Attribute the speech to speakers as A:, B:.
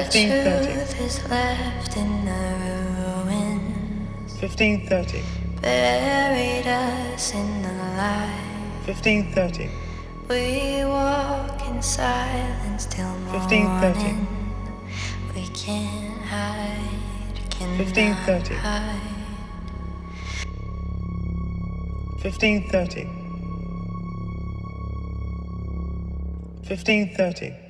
A: truth is left in the ruins.
B: 15:30.
A: Buried us in the light.
B: 15:30.
A: We walk in silence till morning.
B: 15:30.
A: We can't hide, cannot
B: 15:30.
A: hide.
B: 15:30. 15:30.